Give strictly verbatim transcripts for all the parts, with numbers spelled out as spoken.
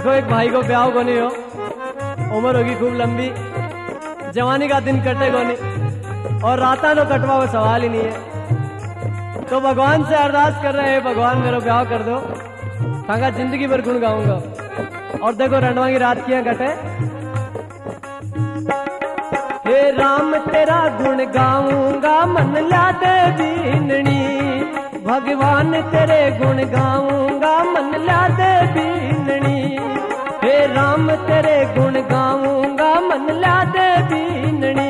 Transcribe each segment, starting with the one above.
देखो एक भाई को ब्याह को नहीं हो, उम्र होगी खूब लंबी, जवानी का दिन कटे को नहीं और राता तो कटवा वो सवाल ही नहीं है। तो भगवान से अरदास कर रहे हैं, भगवान मेरा ब्याह कर दो, ताकि जिंदगी भर गुण गाऊंगा। और देखो रंडवा की रात किया कटे। हे राम तेरा गुण गाऊंगा मन ला दे बीननी, भगवान तेरे गुण गाऊंगा मन ला दे बीननी। हे राम तेरे गुण गाऊंगा मन ला दे बीननी।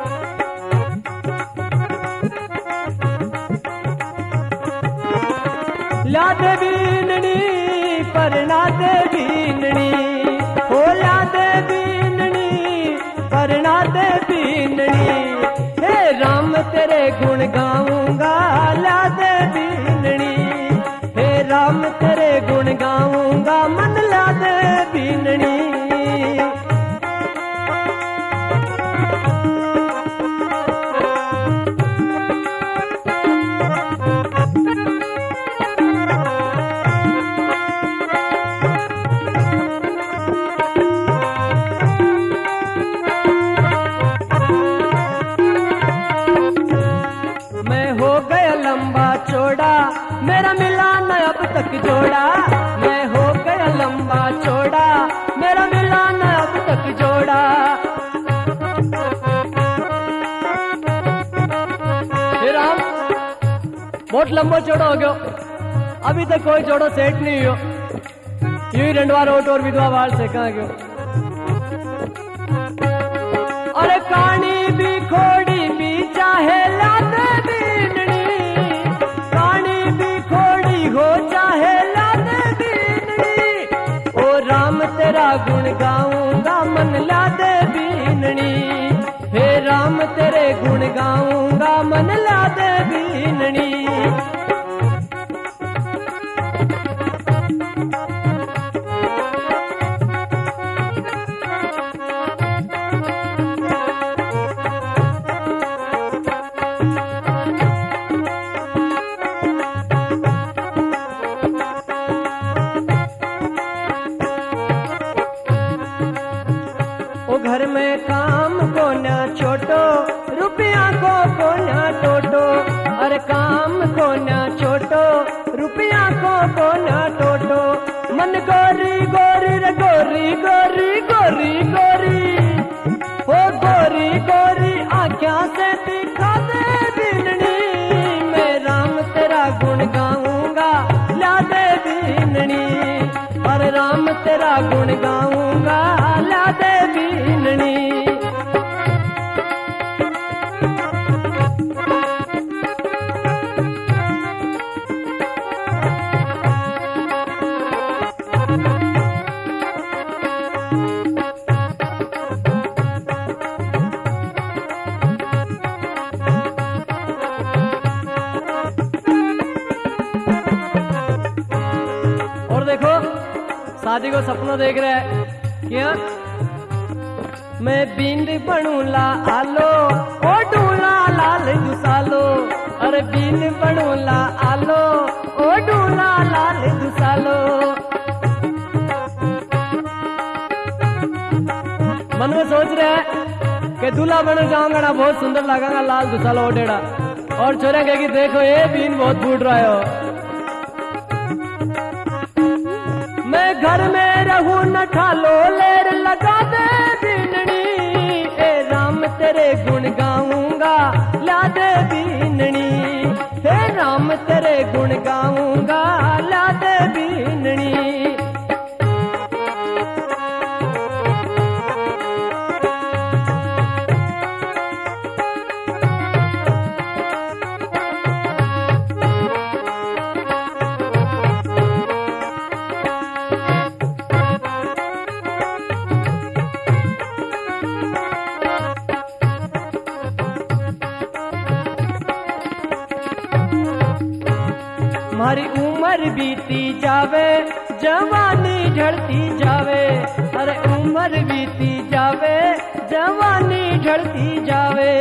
ला दे बीननी परना दे बीननी, हो ला दे बीननी परना दे बीननी। हे राम तेरे गुण गाऊंगा ला दे बीननी। हे राम तेरे गुण गाऊंगा मन ला दे बीननी। मेरा मिला न अब तक जोड़ा, मैं हो गया लंबा चौड़ा, मेरा मिला न अब तक जोड़ा। हे राम बहुत लंबा चौड़ा हो गया, अभी तक कोई जोड़ो सेट नहीं हो, यूं ही रंडवा रोट और विधवा बाल से कहाँ गयो। अरे कहानी भी खोड़ी भी चाहे लाद बीननी, हो चाहे लाद बीननी। ओ राम तेरा गुण गाऊंगा मन ला दे बीननी। हे राम तेरे गुण गाऊंगा मन ला दे बीननी। घर में काम को न छोटो, रुपया को को न टोटो। अरे काम को न छोटो, रुपया को को न टोटो। मन गोरी गोरी रे गोरी गोरी गोरी गोरी, ओ गोरी गोरी आँखों से दिखा दे बीननी। मैं राम तेरा गुण गाऊंगा ला दे बीननी। अरे राम तेरा गुण गाऊंगा ला दे बीननी। और देखो शादी को सपना देख रहा है क्या, मैं बिंद बनूला आलो ओ डूला लाल दुसालो। अरे बिंद बनूला आलो ओ डूला लाल दुसालो। मन में सोच रहे हैं कि दूल्हा बन जाऊंगा ना, बहुत सुंदर लगेगा लाल दुसालो ओडेड़ा। और छोरा कहेगी देखो ये बीन बहुत फूट रहा है। मैं घर में रहूं न ठालो लेर लगा दे बीननी। ए राम तेरे गुण गाऊंगा ला दे बीननी। हे राम तेरे गुण गाऊंगा ला दे बीननी। हमारी उम्र बीती जावे जवानी ढलती जावे। अरे उम्र बीती जावे जवानी ढलती जावे।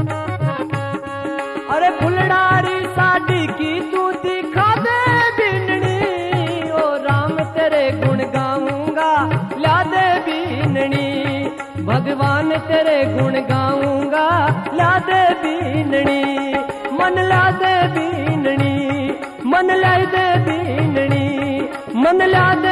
अरे फुलडारी साड़ी की तू दिखा दे बिन भगवान तेरे गुण गाऊंगा, ला दे बीननी मन ला दे बीननी मन ला दे बीननी मन ला दे